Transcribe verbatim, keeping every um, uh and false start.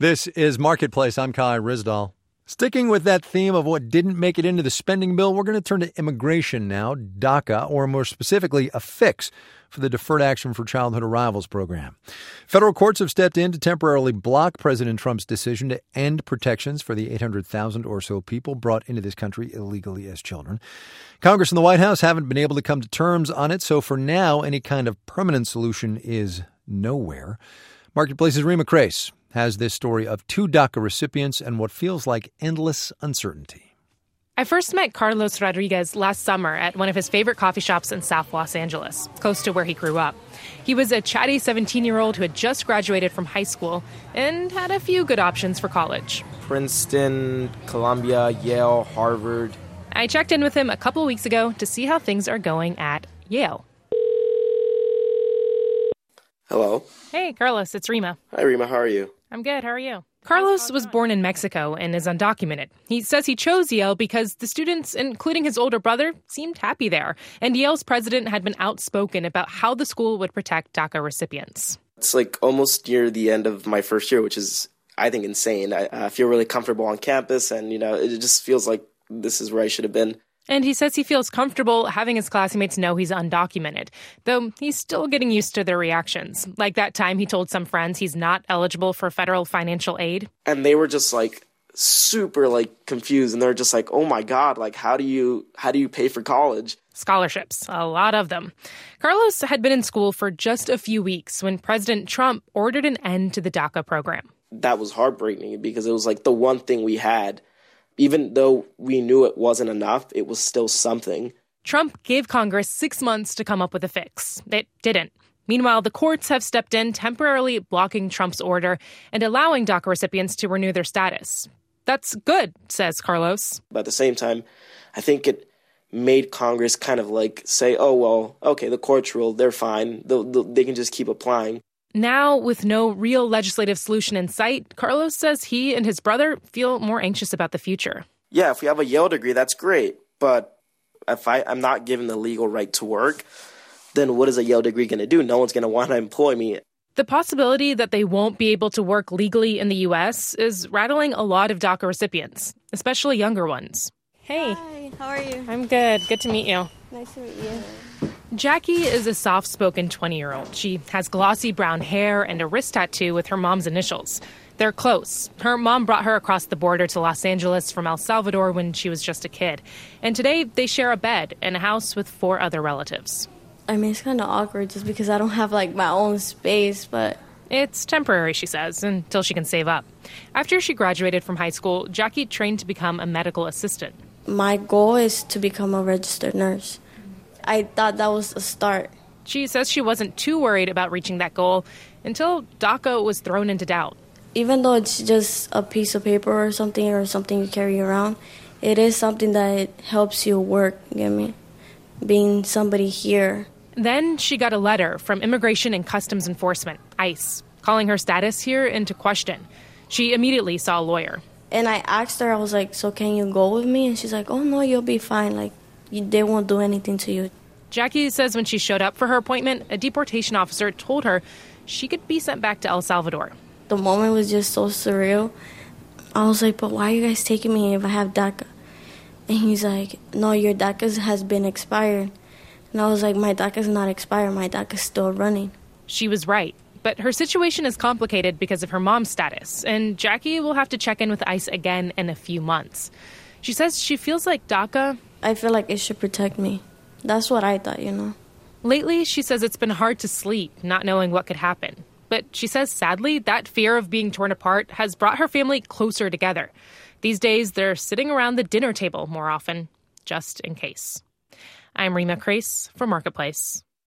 This is Marketplace. I'm Kai Ryssdal. Sticking with that theme of what didn't make it into the spending bill, we're going to turn to immigration now, DACA, or more specifically, a fix for the Deferred Action for Childhood Arrivals program. Federal courts have stepped in to temporarily block President Trump's decision to end protections for the eight hundred thousand or so people brought into this country illegally as children. Congress and the White House haven't been able to come to terms on it, so for now, any kind of permanent solution is nowhere. Marketplace's Rima Crace has this story of two DACA recipients and what feels like endless uncertainty. I first met Carlos Rodriguez last summer at one of his favorite coffee shops in South Los Angeles, close to where he grew up. He was a chatty seventeen-year-old who had just graduated from high school and had a few good options for college. Princeton, Columbia, Yale, Harvard. I checked in with him a couple weeks ago to see how things are going at Yale. Hello. Hey, Carlos, it's Rima. Hi, Rima. How are you? I'm good. How are you? Carlos was born in Mexico and is undocumented. He says he chose Yale because the students, including his older brother, seemed happy there. And Yale's president had been outspoken about how the school would protect DACA recipients. It's like almost near the end of my first year, which is, I think, insane. I uh, feel really comfortable on campus, and, you know, it just feels like this is where I should have been. And he says he feels comfortable having his classmates know he's undocumented, though he's still getting used to their reactions. Like that time he told some friends he's not eligible for federal financial aid. And they were just like super like confused, and they're just like, oh my God, like how do you how do you pay for college? Scholarships, a lot of them. Carlos had been in school for just a few weeks when President Trump ordered an end to the DACA program. That was heartbreaking because it was like the one thing we had. Even though we knew it wasn't enough, it was still something. Trump gave Congress six months to come up with a fix. It didn't. Meanwhile, the courts have stepped in, temporarily blocking Trump's order and allowing DACA recipients to renew their status. That's good, says Carlos. But at the same time, I think it made Congress kind of like say, oh, well, okay, the courts ruled, they're fine. They'll, they'll, they can just keep applying. Now, with no real legislative solution in sight, Carlos says he and his brother feel more anxious about the future. Yeah, if we have a Yale degree, that's great. But if I, I'm not given the legal right to work, then what is a Yale degree going to do? No one's going to want to employ me. The possibility that they won't be able to work legally in the U S is rattling a lot of DACA recipients, especially younger ones. Hey. Hi, how are you? I'm good. Good to meet you. Nice to meet you. Jackie is a soft-spoken twenty-year-old. She has glossy brown hair and a wrist tattoo with her mom's initials. They're close. Her mom brought her across the border to Los Angeles from El Salvador when she was just a kid. And today, they share a bed and a house with four other relatives. I mean, it's kind of awkward just because I don't have, like, my own space, but... It's temporary, she says, until she can save up. After she graduated from high school, Jackie trained to become a medical assistant. My goal is to become a registered nurse. I thought that was a start. She says she wasn't too worried about reaching that goal until DACA was thrown into doubt. Even though it's just a piece of paper or something or something you carry around, it is something that it helps you work, you get me? Being somebody here. Then she got a letter from Immigration and Customs Enforcement, ICE, calling her status here into question. She immediately saw a lawyer. And I asked her, I was like, so can you go with me? And she's like, oh, no, you'll be fine. Like, you, they won't do anything to you. Jackie says when she showed up for her appointment, a deportation officer told her she could be sent back to El Salvador. The moment was just so surreal. I was like, but why are you guys taking me if I have DACA? And he's like, no, your DACA has been expired. And I was like, my DACA's not expired. My DACA's still running. She was right. But her situation is complicated because of her mom's status, and Jackie will have to check in with ICE again in a few months. She says she feels like DACA... I feel like it should protect me. That's what I thought, you know. Lately, she says it's been hard to sleep, not knowing what could happen. But she says, sadly, that fear of being torn apart has brought her family closer together. These days, they're sitting around the dinner table more often, just in case. I'm Rima Crace for Marketplace.